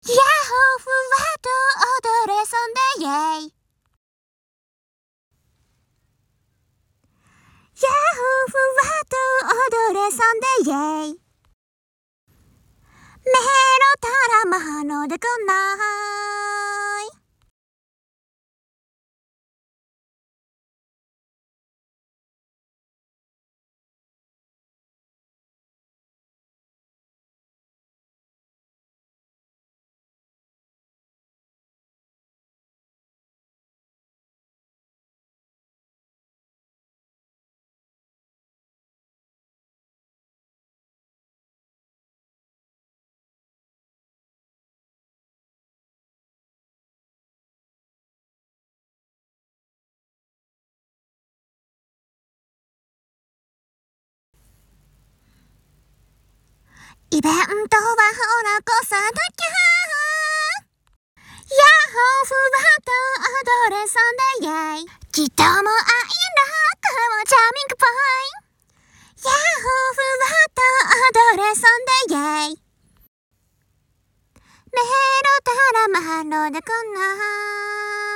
ヤッホーふわっと踊れそんでイェイ。ヤッホーふわっと踊れそんでイェイ。メロタラマのでくんない。イベントはほらこさなきゃ。ヤッホーふわっと踊れそんでイェイ。きっともう愛のかもチャーミングポイン。ヤッホーふわっと踊れそんでイェイ。メロタラマハロでくんない。